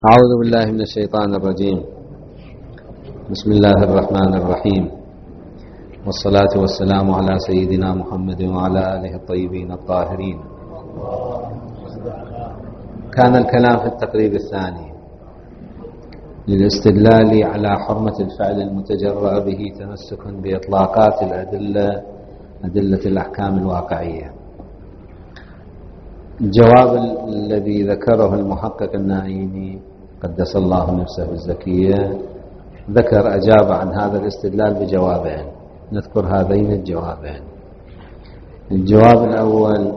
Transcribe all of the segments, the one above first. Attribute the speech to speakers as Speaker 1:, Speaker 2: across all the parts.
Speaker 1: أعوذ بالله من الشيطان الرجيم. بسم الله الرحمن الرحيم، والصلاة والسلام على سيدنا محمد وعلى آله الطيبين الطاهرين. كان الكلام في التقريب الثاني للاستدلال على حرمة الفعل المتجرأ به تمسكا بإطلاقات أدلة الأحكام الواقعية. الجواب الذي ذكره المحقق النائيني قدس الله نفسه الزكية أجاب عن هذا الاستدلال بجوابين، نذكر هذين الجوابين. الجواب الأول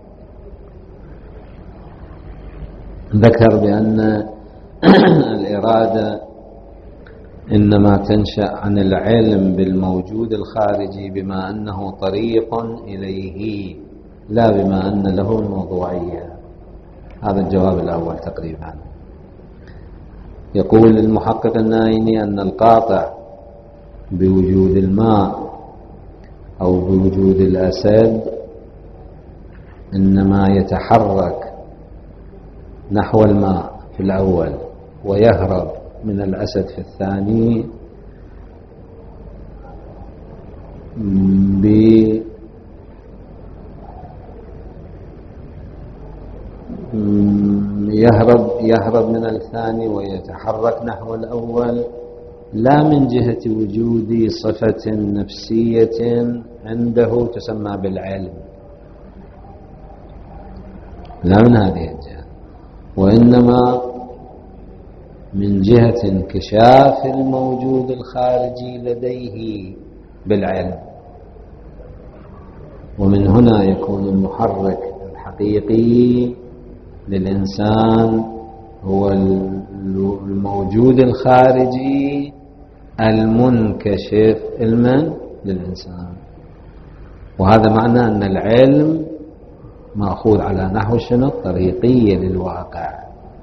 Speaker 1: ذكر بأن الإرادة إنما تنشأ عن العلم بالموجود الخارجي بما أنه طريق إليه، لا بما أن له الموضوعية. هذا الجواب الأول تقريبا. يقول المحقق النائيني أن القاطع بوجود الماء أو بوجود الأسد إنما يتحرك نحو الماء في الأول ويهرب من الأسد في الثاني يهرب من الثاني ويتحرك نحو الأول، لا من جهة وجود صفة نفسية عنده تسمى بالعلم، لا من هذه الجهة، وإنما من جهة انكشاف الموجود الخارجي لديه بالعلم. ومن هنا يكون المحرك الحقيقي للإنسان هو الموجود الخارجي المنكشف علما للإنسان. وهذا معنى أن العلم مأخوذ على نحو شنو؟ طريقية للواقع.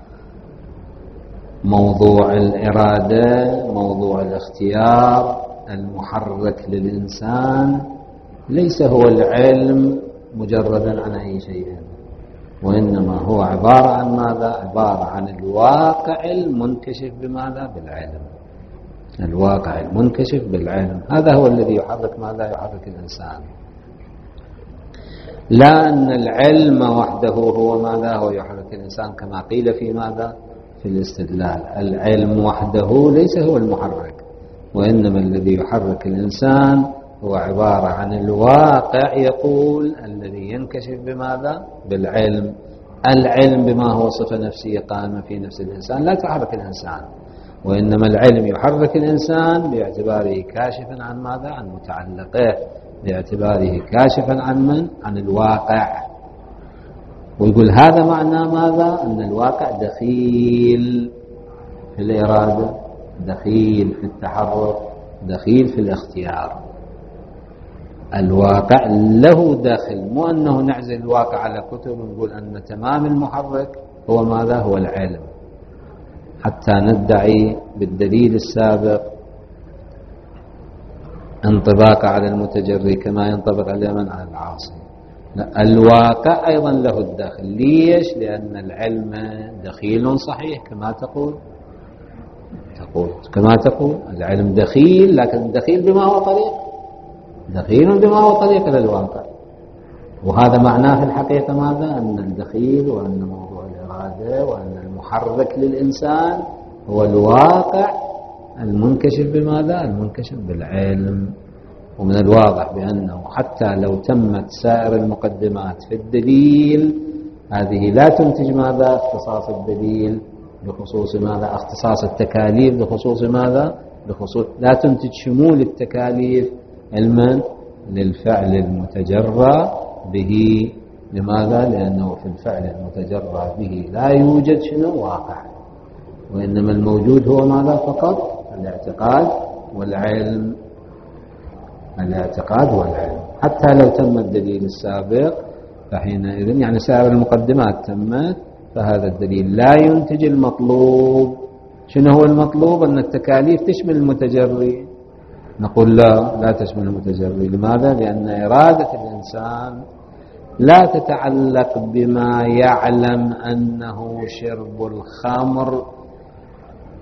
Speaker 1: موضوع الإرادة، موضوع الاختيار المحرك للإنسان ليس هو العلم مجردا عن أي شيء، وإنما هو عبارة عن ماذا؟ عبارة عن الواقع المنكشف بماذا؟ بالعلم. الواقع المنكشف بالعلم، هذا هو الذي يحرك ماذا؟ يحرك الإنسان، لا أن العلم وحده هو ماذا؟ هو يحرك الإنسان كما قيل في ماذا؟ في الاستدلال. العلم وحده ليس هو المحرك، وإنما الذي يحرك الإنسان هو عبارة عن الواقع، يقول الذي ينكشف بماذا؟ بالعلم. العلم بما هو صفة نفسية قائمة في نفس الإنسان لا تحرك الإنسان، وإنما العلم يحرك الإنسان باعتباره كاشفا عن ماذا؟ عن متعلقه، باعتباره كاشفا عن من؟ عن الواقع. ويقول هذا معنى ماذا؟ أن الواقع دخيل في الإرادة، دخيل في التحرك، دخيل في الاختيار. الواقع له داخل، مو أنه نعزل الواقع على كتب ونقول أن تمام المحرك هو ماذا؟ هو العلم، حتى ندعي بالدليل السابق انطباق على المتجري كما ينطبق على من؟ على العاصي. الواقع أيضا له الداخل. ليش؟ لأن العلم دخيل صحيح كما تقول العلم دخيل، لكن دخيل بما هو طريق، دخيل بما هو طريق إلى الواقع. وهذا معناه في الحقيقة ماذا؟ أن الدخيل، وأن موضوع الإرادة، وأن المحرك للإنسان هو الواقع المنكشف بماذا؟ المنكشف بالعلم. ومن الواضح بأنه حتى لو تمت سائر المقدمات في الدليل، هذه لا تنتج ماذا؟ اختصاص الدليل بخصوص ماذا؟ اختصاص التكاليف بخصوص ماذا؟ بخصوص لا تنتج شمول التكاليف علما للفعل المتجرى به. لماذا؟ لأنه في الفعل المتجرى به لا يوجد شنو؟ واقع، وإنما الموجود هو ماذا؟ فقط الاعتقاد والعلم. الاعتقاد والعلم. حتى لو تم الدليل السابق فحينئذ يعني سائر المقدمات تمت، فهذا الدليل لا ينتج المطلوب. شنو هو المطلوب؟ أن التكاليف تشمل المتجري. نقول لا تشمل المتجري. لماذا؟ لأن إرادة الإنسان لا تتعلق بما يعلم أنه شرب الخمر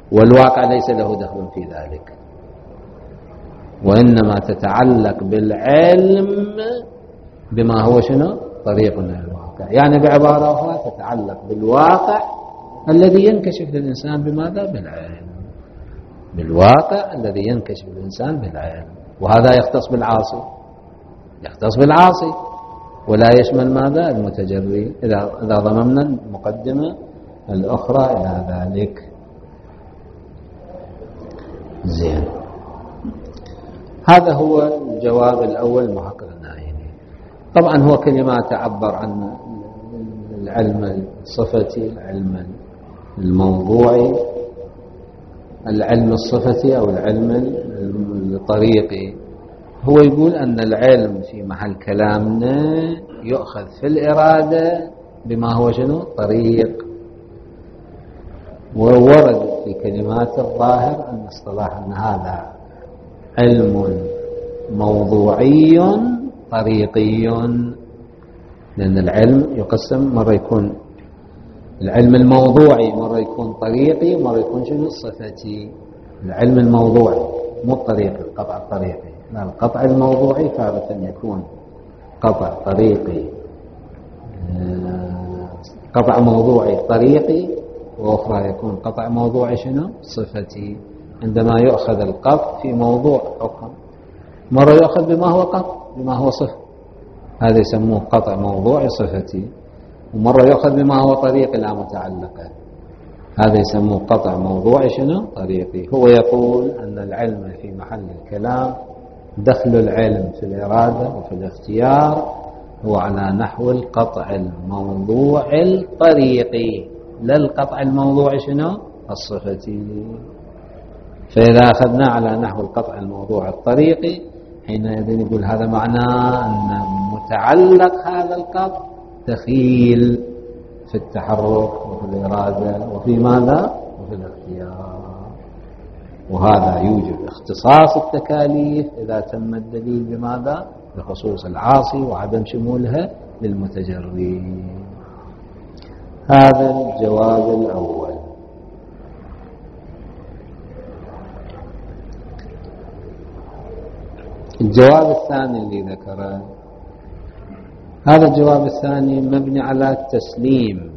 Speaker 1: والواقع ليس له دخل في ذلك، وإنما تتعلق بالعلم بما هو شنو؟ طريق من الواقع. يعني بعبارة أخرى تتعلق بالواقع الذي ينكشف للإنسان بماذا؟ بالعلم. بالواقع الذي ينكشف للإنسان بالعلم. وهذا يختص بالعاصي، يختص بالعاصي ولا يشمل ماذا؟ المتجري، إذا ضممنا المقدمة الأخرى إلى ذلك. زين، هذا هو الجواب الأول محقق النائمي. طبعا هو كلمة تعبر عن العلم الصفتي، العلم الموضوعي، العلم الصفتي أو العلم الطريقي. هو يقول أن العلم في محل كلامنا يؤخذ في الإرادة بما هو شنو؟ طريق. وورد في كلمات الظاهر أن اصطلاح أن هذا علم موضوعي طريقي، لأن العلم يقسم، مرة يكون العلم الموضوعي مرة يكون طريقي ومرة يكون شنو؟ صفتي. العلم الموضوعي مو الطريقي، القطع الطريقي، لا، القطع الموضوعي تارة يكون قطع طريقي، قطع موضوعي طريقي، وأخرى يكون قطع موضوعي شنو؟ صفتي. عندما يؤخذ القطع في موضوع حكم، مرة يؤخذ بما هو قطع، بما هو صفة، هذا يسموه قطع موضوعي صفتي. ومرة يؤخذ بما هو طريق لا متعلقة، هذا يسموه قطع موضوعي شنو؟ طريقي. هو يقول أن العلم في محل الكلام دخل العلم في الإرادة وفي الاختيار هو على نحو القطع الموضوع الطريقي، لا القطع الموضوع شنو؟ الصفتي. فإذا أخذنا على نحو القطع الموضوع الطريقي، حينئذ يقول هذا معناه أن متعلق هذا القطع دخيل في التحرك وفي الإرادة وفي ماذا؟ وفي الاختيار. وهذا يوجب اختصاص التكاليف إذا تم الدليل بماذا؟ بخصوص العاصي وعدم شمولها للمتجري. هذا الجواب الأول. الجواب الثاني اللي ذكره، هذا الجواب الثاني مبني على التسليم،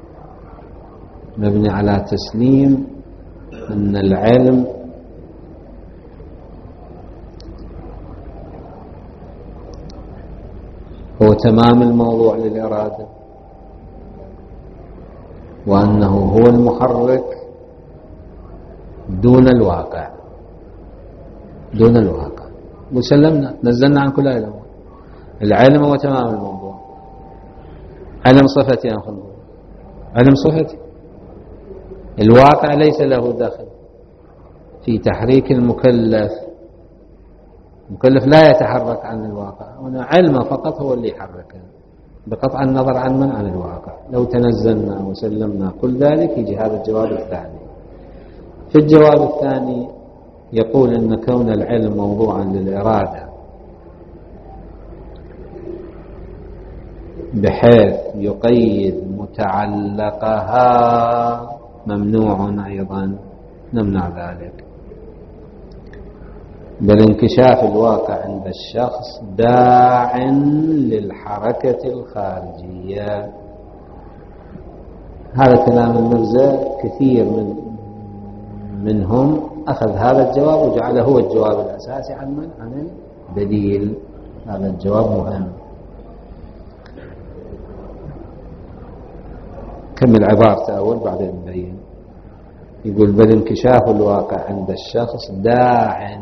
Speaker 1: مبني على تسليم أن العلم هو تمام الموضوع للإرادة، وأنه هو المحرك دون الواقع، دون الواقع. وسلمنا، نزلنا عن كل علم. العلم هو تمام الموضوع. علم صفتي يا أخوان، علم صفتي. الواقع ليس له دخل في تحريك المكلف. المكلف لا يتحرك عن الواقع، هنا علمه فقط هو اللي يحركه بقطع النظر عن من؟ عن الواقع. لو تنزلنا وسلمنا كل ذلك يجي هذا الجواب الثاني. في الجواب الثاني يقول إن كون العلم موضوعا للإرادة بحيث يقيد متعلقها ممنوع أيضا، نمنع ذلك. بل انكشاف الواقع عند الشخص داع للحركة الخارجية. هذا كلام المرزا، كثير منهم أخذ هذا الجواب وجعله هو الجواب الأساسي عن من؟ عن الدليل. هذا الجواب مهم. كمل عبارته أول بعدين نبين. يقول بل انكشاف الواقع عند الشخص داع،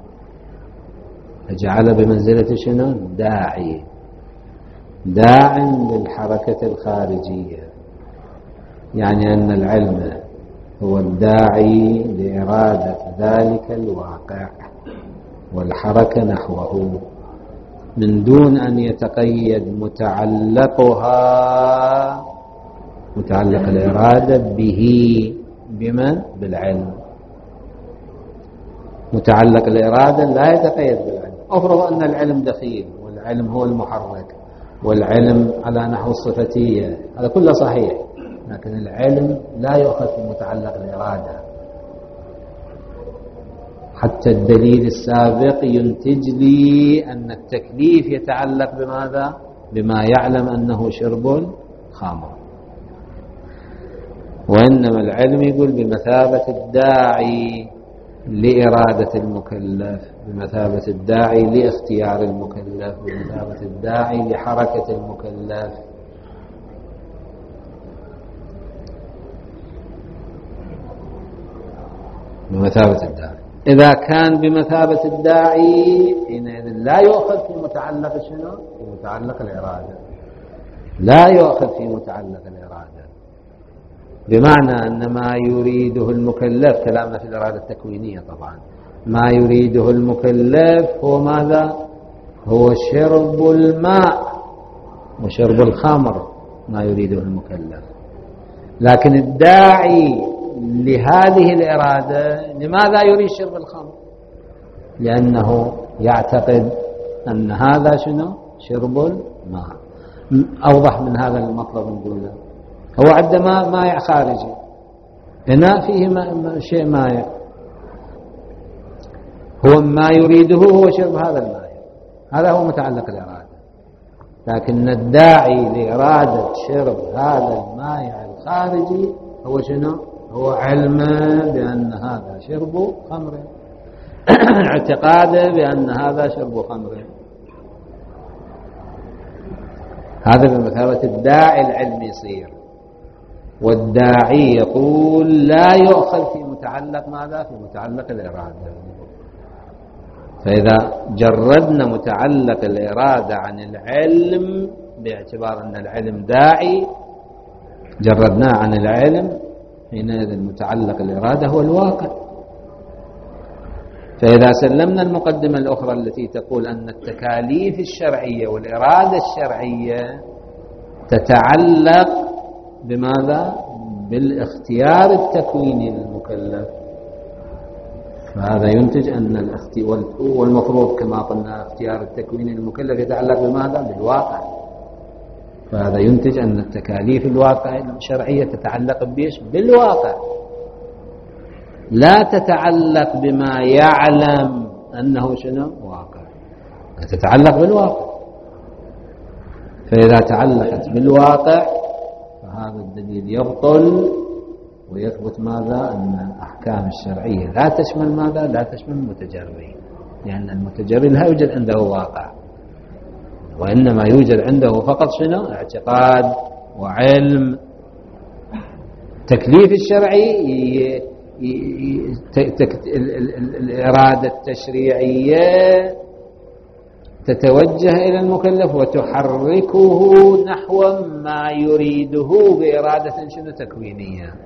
Speaker 1: فجعل بمنزلة شنو؟ داعي، داع للحركة الخارجية، يعني أن العلم هو الداعي لإرادة ذلك الواقع والحركة نحوه من دون أن يتقيد متعلقها، متعلق الإرادة به، بمن؟ بالعلم. متعلق الإرادة لا يتقيد بالعلم. أفرض أن العلم دخيل والعلم هو المحرك والعلم على نحو الصفتية، هذا كله صحيح، لكن العلم لا يؤخذ في متعلق الإرادة، حتى الدليل السابق ينتج لي أن التكليف يتعلق بماذا؟ بما يعلم أنه شرب خمر. وإنما العلم يقول بمثابة الداعي لإرادة المكلف، بمثابة الداعي لاختيار المكلف، بمثابة الداعي لحركة المكلف. بمثابة الداعي. إذا كان بمثابة الداعي حينئذ لا يؤخذ في متعلق شنو؟ في متعلق الإرادة، لا يؤخذ في متعلق الإرادة، بمعنى أن ما يريده المكلف، كلامنا في الإرادة التكوينية طبعا، ما يريده المكلف هو ماذا؟ هو شرب الماء وشرب الخمر، ما يريده المكلف. لكن الداعي لهذه الإرادة لماذا يريد شرب الخمر؟ لأنه يعتقد أن هذا شنو؟ شرب الماء. أوضح من هذا المطلب نقوله، هو عندما مائع خارجي، إناء فيه شيء مائع، هو ما يريده هو شرب هذا المائع، هذا هو متعلق الإرادة. لكن الداعي لإرادة شرب هذا المائع الخارجي هو شنو؟ هو علمه بأن هذا شرب خمر، اعتقاده بأن هذا شرب خمر. هذا بمثابة الداعي العلمي يصير. والداعي يقول لا يؤخذ في متعلق ماذا؟ في متعلق الإرادة. فإذا جردنا متعلق الإرادة عن العلم باعتبار أن العلم داعي، جردناه عن العلم، حينئذ متعلق الإرادة هو الواقع. فإذا سلمنا المقدمة الأخرى التي تقول أن التكاليف الشرعية والإرادة الشرعية تتعلق بماذا؟ بالاختيار التكويني للمكلف، فهذا ينتج أن والمفروض كما قلنا اختيار التكويني للمكلف يتعلق بماذا؟ بالواقع. فهذا ينتج أن التكاليف الواقع الشرعية تتعلق بإيش؟ بالواقع، لا تتعلق بما يعلم أنه شنو؟ واقع، تتعلق بالواقع. فإذا تعلقت بالواقع فهذا الدليل يبطل ويثبت ماذا؟ أن الأحكام الشرعية لا تشمل ماذا؟ لا تشمل المتجري، لأن المتجري لا يوجد عنده واقع، وإنما يوجد عنده فقط شنو؟ اعتقاد وعلم. تكليف الشرعي الإرادة التشريعية تتوجه إلى المكلف وتحركه نحو ما يريده بإرادة شنو؟ تكوينية.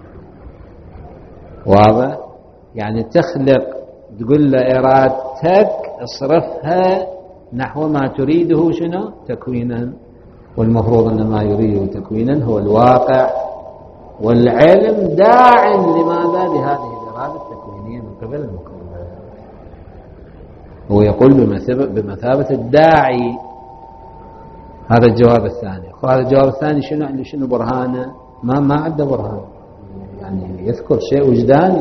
Speaker 1: واضح؟ يعني تخلق، تقول له إرادتك اصرفها نحو ما تريده شنو؟ تكوينا. والمفروض أن ما يريده تكوينا هو الواقع، والعلم داع لماذا؟ لهذه الإرادة التكوينية من قبل المكلف. هو يقول بمثابة الداعي. هذا الجواب الثاني. وهذا الجواب الثاني شنو برهانه؟ ما عنده برهان، يعني يذكر شيء وجداني،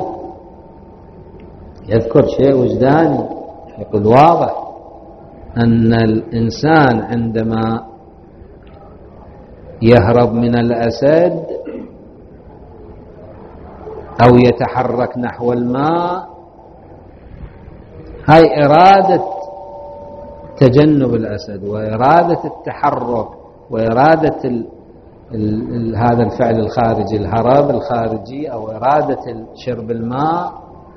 Speaker 1: يذكر شيء وجداني. يقول واضح أن الإنسان عندما يهرب من الأسد أو يتحرك نحو الماء، هاي إرادة تجنب الأسد وإرادة التحرك وإرادة هذا الفعل الخارجي، الهرب الخارجي، أو إرادة شرب الماء،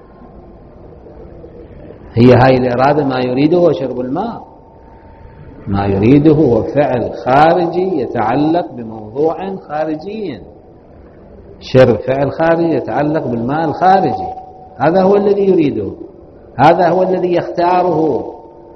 Speaker 1: هي هاي الإرادة ما يريده هو شرب الماء، ما يريده هو فعل خارجي يتعلق بموضوع خارجي، شرب فعل خارجي يتعلق بالماء الخارجي، هذا هو الذي يريده، هذا هو الذي يختاره،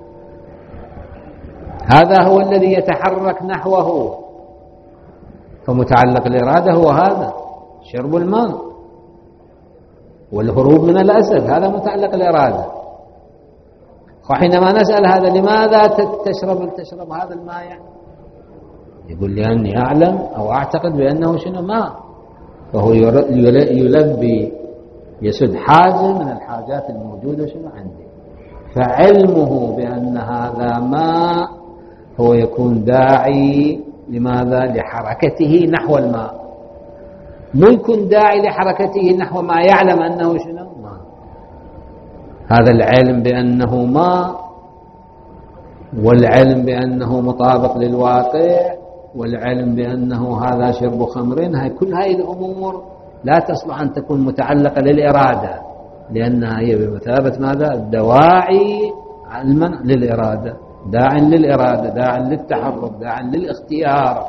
Speaker 1: هذا هو الذي يتحرك نحوه. فمتعلق الإرادة هو هذا، شرب الماء والهروب من الأسد، هذا متعلق الإرادة. وحينما نسأل هذا لماذا تشرب هذا الماء، يعني يقول لأني أعلم أو أعتقد بأنه شنو؟ ماء. فهو يلبي يسد حاجة من الحاجات الموجودة شنو عندي. فعلمه بأن هذا ماء هو يكون داعي لماذا؟ لحركته نحو الماء. مو يكون داعي لحركته نحو ما يعلم أنه شنو ماء. هذا العلم بأنه ماء، والعلم بأنه مطابق للواقع، والعلم بأنه هذا شرب خمر، هاي كل هاي الأمور لا تصلح أن تكون متعلقة للإرادة، لأنها هي بمثابة ماذا؟ الدواعي علما للإرادة، داع للإرادة، داع للتحرك، داع للاختيار.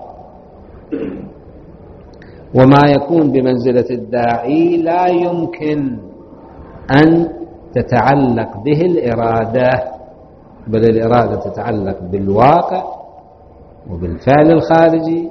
Speaker 1: وما يكون بمنزلة الداعي لا يمكن أن تتعلق به الإرادة، بل الإرادة تتعلق بالواقع وبالفعل الخارجي،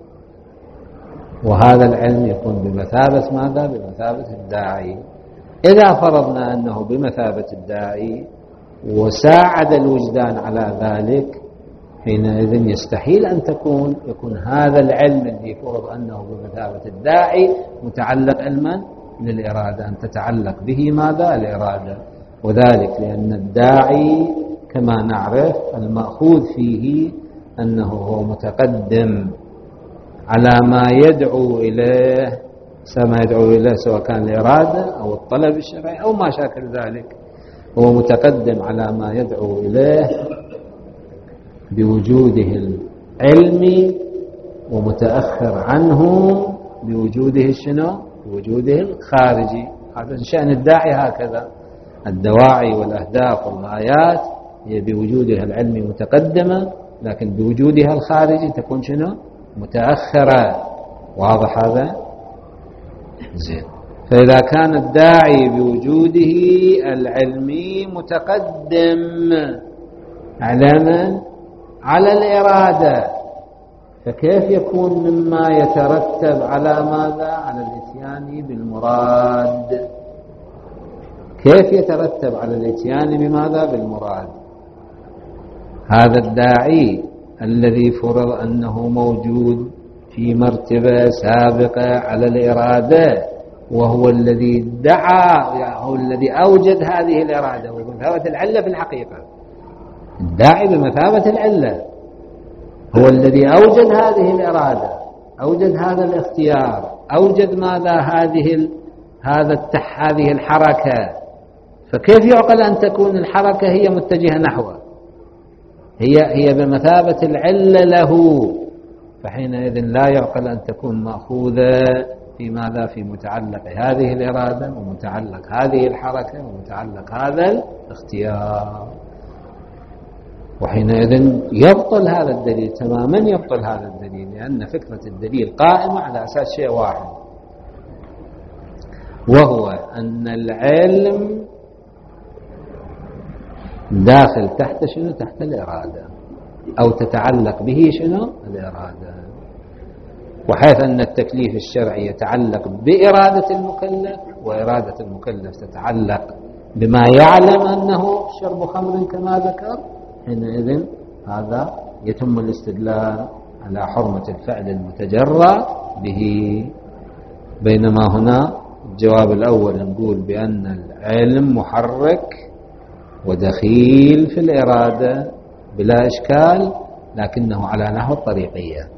Speaker 1: وهذا العلم يكون بمثابة ماذا؟ بمثابة الداعي. إذا فرضنا أنه بمثابة الداعي وساعد الوجدان على ذلك، حينئذ يستحيل أن يكون هذا العلم الذي فرض أنه بمثابة الداعي متعلق علما للإرادة، أن تتعلق به ماذا؟ الإرادة. وذلك لأن الداعي كما نعرف المأخوذ فيه أنه هو متقدم على ما يدعو إليه، سواء كان الإرادة أو الطلب الشرعي أو ما شاكل ذلك، هو متقدم على ما يدعو إليه بوجوده العلمي، ومتأخر عنه بوجوده شنو؟ بوجوده الخارجي. هذا شأن الداعي هكذا. الدواعي والأهداف والغايات هي بوجودها العلمي متقدمة، لكن بوجودها الخارجي تكون شنو؟ متأخرة. واضح هذا؟ زين. فإذا كان الداعي بوجوده العلمي متقدم علما على الإرادة، فكيف يكون مما يترتب على ماذا؟ على الاتيان بالمراد. كيف يترتب على الاتيان بماذا؟ بالمراد. هذا الداعي الذي فرض أنه موجود في مرتبة سابقة على الإرادة، وهو الذي دعا، هو الذي أوجد هذه الإرادة وبمثابة العلة في الحقيقة. الداعي بمثابة العلة هو الذي أوجد هذه الإرادة، أوجد هذا الاختيار، أوجد ماذا؟ هذه الحركة. فكيف يعقل أن تكون الحركة هي متجهة نحوه؟ هي بمثابة العلة له، فحينئذ لا يعقل أن تكون مأخوذة في ماذا؟ في متعلق هذه الإرادة، ومتعلق هذه الحركة، ومتعلق هذا الاختيار. وحينئذ يبطل هذا الدليل تماما، يبطل هذا الدليل، لأن فكرة الدليل قائمة على أساس شيء واحد، وهو أن العلم داخل تحت شنو؟ تحت الإرادة، أو تتعلق به شنو؟ الإرادة. وحيث أن التكليف الشرعي يتعلق بإرادة المكلف، وإرادة المكلف تتعلق بما يعلم أنه شرب خمر كما ذكر، حينئذ هذا يتم الاستدلال على حرمة الفعل المتجرى به. بينما هنا الجواب الأول نقول بأن العلم محرك ودخيل في الإرادة بلا إشكال، لكنه على نحو الطريقية،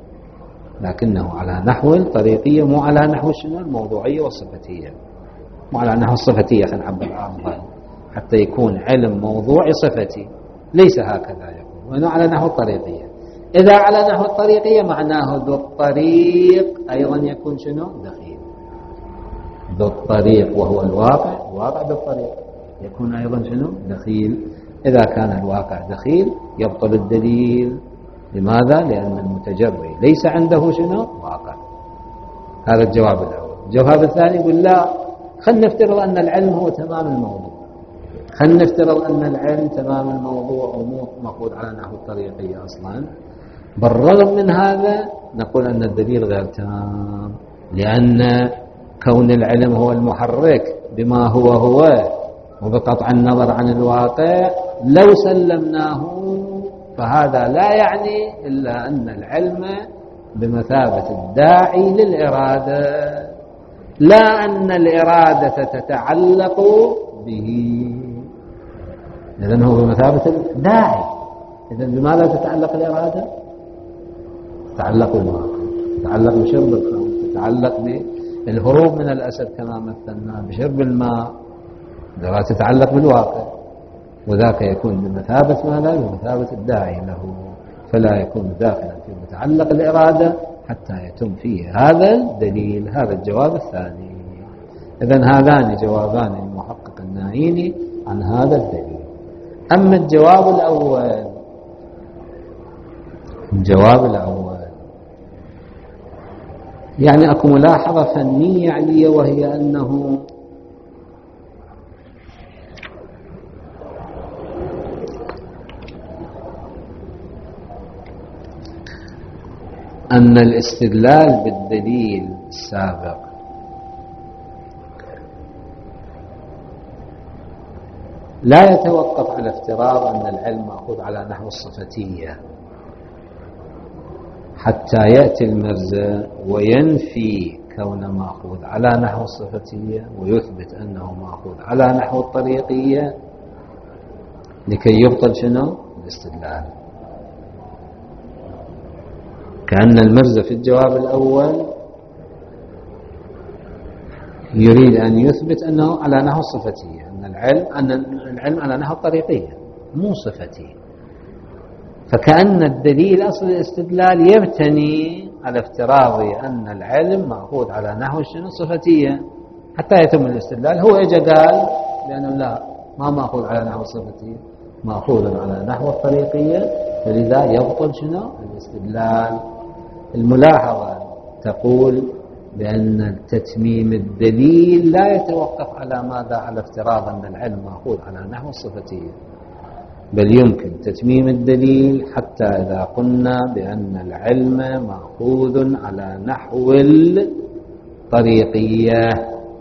Speaker 1: مو على نحو شنو؟ الموضوعية والصفتية، مو على نحو الصفتية، خلينا نعبر عنها حتى يكون علم موضوعي صفتي، ليس هكذا يكون، وإنه على نحو الطريقية. إذا على نحو الطريقية معناه ذو الطريق أيضا يكون شنو؟ دخيل. ذو الطريق وهو الواقع بالطريق يكون أيضا شنو؟ دخيل. إذا كان الواقع دخيل يبطل الدليل. لماذا؟ لأن المتجري ليس عنده شنو؟ واقع. هذا الجواب الأول. الجواب الثاني يقول لا، خلنا نفترض أن العلم هو تمام الموضوع، خلنا نفترض أن العلم تمام الموضوع ومو مأخوذ على نحو الطريقية أصلا. بالرغم من هذا نقول أن الدليل غير تام، لأن كون العلم هو المحرك بما هو وبقطع النظر عن الواقع لو سلمناه، فهذا لا يعني إلا أن العلم بمثابة الداعي للإرادة. لا أن الإرادة تتعلق به. إذن هو بمثابة الداعي. إذن بماذا تتعلق الإرادة؟ تتعلق بالواقع، تتعلق بشرب الخمر، تتعلق بالهروب من الأسد كما مثلنا، بشرب الماء، الإرادة تتعلق بالواقع، وذاك يكون بمثابة ماذا؟ بمثابة الداعي له، فلا يكون داخلا في متعلق الإرادة حتى يتم فيه هذا الدليل. هذا الجواب الثاني. إذن هذان جوابان المحقق النائيني عن هذا الدليل. أما الجواب الأول يعني أكو ملاحظة فنية علية، وهي أنه أن الاستدلال بالدليل السابق لا يتوقف على افتراض أن العلم مأخوذ على نحو الصفتية حتى يأتي المرزا وينفي كونه مأخوذ على نحو الصفتية ويثبت أنه مأخوذ على نحو الطريقية لكي يبطل شنو؟ الاستدلال. كأن المرزا في الجواب الأول يريد أن يثبت أنه على نحو الصفتية، أن العلم على نحو الطريقية مو صفتي، فكأن الدليل أصل الاستدلال يبتني على افتراض أن العلم مأخوذ على نحو الصفتية حتى يتم الاستدلال. هو اجى قال لأنه لا، ما مأخوذ على نحو الصفتية، مأخوذ على نحو الطريقية، فلذا يبطل شنو؟ الاستدلال. الملاحظة تقول بأن تتميم الدليل لا يتوقف على ماذا؟ على افتراض أن العلم مأخوذ على نحو الصفتية، بل يمكن تتميم الدليل حتى إذا قلنا بأن العلم مأخوذ على نحو الطريقية.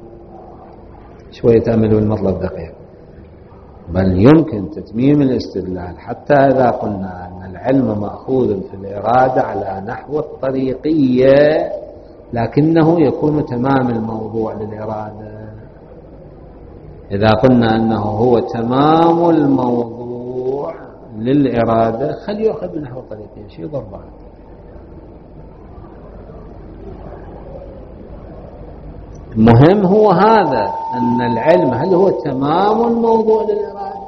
Speaker 1: شوية تأملوا المطلب دقيق. بل يمكن تتميم الاستدلال حتى إذا قلنا أن العلم مأخوذ في الإرادة على نحو الطريقية، لكنه يكون تمام الموضوع للإرادة. إذا قلنا أنه هو تمام الموضوع للإرادة خل يأخذ بنحو الطريقية، شيء ضربان. المهم هو هذا، أن العلم هل هو تمام الموضوع للإرادة؟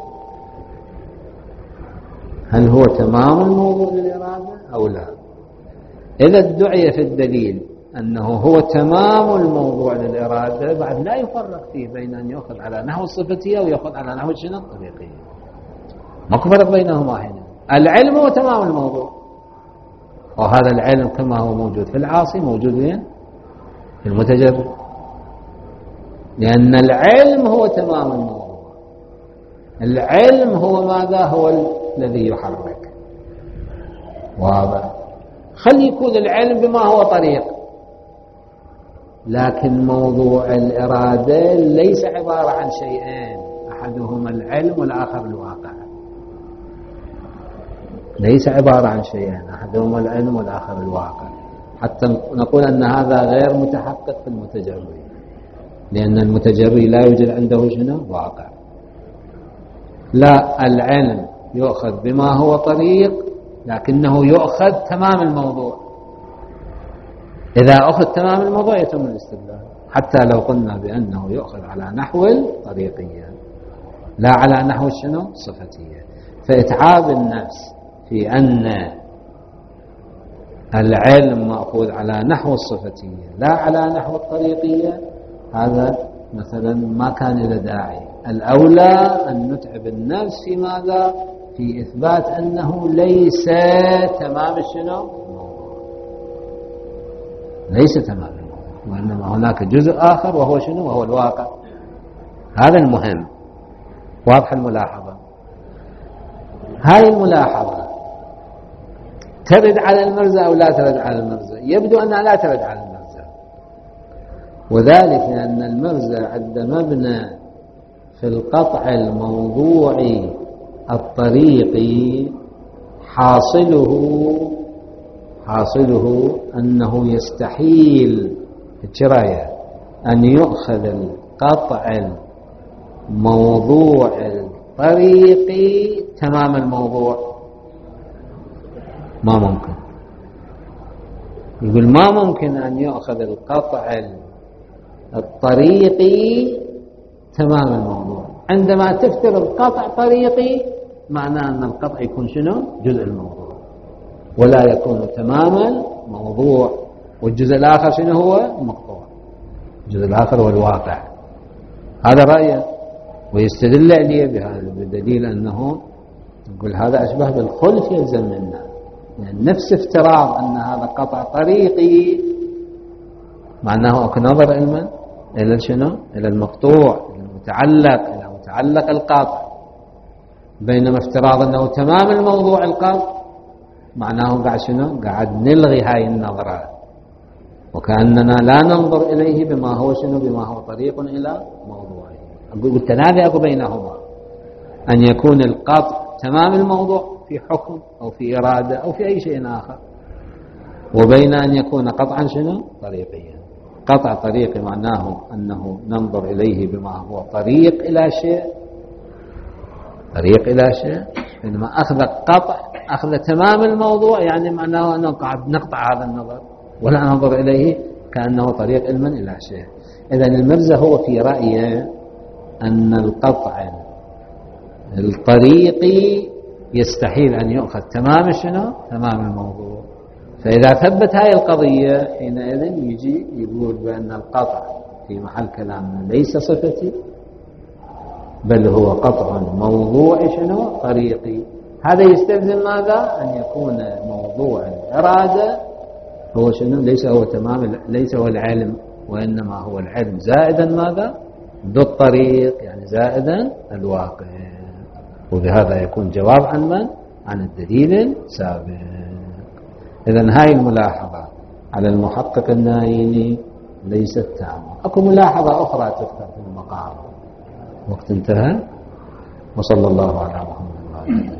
Speaker 1: هل هو تمام الموضوع للإرادة أو لا؟ إذا ادعي في الدليل أنه هو تمام الموضوع للإرادة، بعد لا يفرق فيه بين أن يأخذ على نحو الصفتية ويأخذ على نحو شنو؟ الطريقية. ما فرق بينهما هنا. العلم هو تمام الموضوع، وهذا العلم كما هو موجود في العاصي موجود وين؟ في المتجرد، لأن العلم هو تمام الموضوع. العلم هو ماذا؟ هو الذي يحرك. واضح؟ خلي يكون العلم بما هو طريق، لكن موضوع الإرادة ليس عبارة عن شيئين، أحدهما العلم والآخر الواقع. ليس عبارة عن شيئين، أحدهما العلم والآخر الواقع، حتى نقول أن هذا غير متحقق في المتجري، لأن المتجري لا يوجد عنده شنو؟ واقع. لا، العلم يؤخذ بما هو طريق، لكنه يؤخذ تمام الموضوع. إذا أخذ تمام الموضوع يتم الاستدلال، حتى لو قلنا بأنه يؤخذ على نحو الطريقية لا على نحو الشنو؟ الصفتية. فإتعاب النفس في أن العلم مأخوذ على نحو الصفتية لا على نحو الطريقية، هذا مثلا ما كان له داعي. الأولى أن نتعب النفس في ماذا؟ في إثبات أنه ليس تمام الشنو؟ ليس تمام، وإنما هناك جزء آخر وهو شنو؟ وهو الواقع. هذا المهم. واضح الملاحظة؟ هاي الملاحظة ترد على المرزا أو لا ترد على المرزا؟ يبدو أنها لا ترد على المرزا، وذلك لأن المرزا عند مبنى في القطع الموضوعي الطريقي حاصله أنه يستحيل الشراية، أن يؤخذ القطع الموضوع الطريقي تمام الموضوع، ما ممكن. يقول ما ممكن أن يؤخذ القطع الطريقي تمام الموضوع. عندما تفترض قطع طريقي معناه أن القطع يكون شنو؟ جزء الموضوع، ولا يكون تمام الموضوع. والجزء الآخر شنو هو؟ المقطوع. الجزء الآخر هو الواقع. هذا رأيه، ويستدل عليه بهذا بدليل أنه يقول هذا أشبه بالخلف يلزم منا، يعني نفس افتراض أن هذا قطع طريقي معناه أكو نظر علما إلى شنو؟ إلى المقطوع، إلى المتعلق، إلى متعلق القطع. بينما افتراض أنه تمام الموضوع القطع معناه قاعد شنو؟ قاعد نلغي هاي النظرة، وكأننا لا ننظر إليه بما هو شنو؟ بما هو طريق إلى موضوعه. أقول التنافي أكو بينهما، أن يكون القطع تمام الموضوع في حكم أو في إرادة أو في أي شيء آخر، وبين أن يكون قطعا شنو؟ طريقيا. قطع طريقي معناه أنه ننظر إليه بما هو طريق إلى شيء، طريق إلى شيء. بينما أخذ قطع، أخذ تمام الموضوع، يعني معناه أنه قاعد نقطع هذا النظر ولا ننظر إليه كأنه طريق علما إلى شيء. إذن المرزا هو في رأيه أن القطع الطريقي يستحيل أن يؤخذ تمام شنو؟ تمام الموضوع. فإذا ثبت هاي القضية حينئذ يجي يقول بأن القطع في محل كلامنا ليس صفتي، بل هو قطع موضوع شنو؟ طريقي. هذا يستلزم ماذا؟ أن يكون موضوع الإرادة هو شنو؟ ليس هو تمام، ليس هو العلم، وإنما هو العلم زائدا ماذا؟ ذو الطريق، يعني زائدا الواقع. وبهذا يكون جواب عن من؟ عن الدليل السابق. إذن هاي الملاحظة على المحقق النايني ليست تامة. أكو ملاحظة أخرى تذكر في المقام. وقت انتهى، وصلى الله على محمد وعلى آله.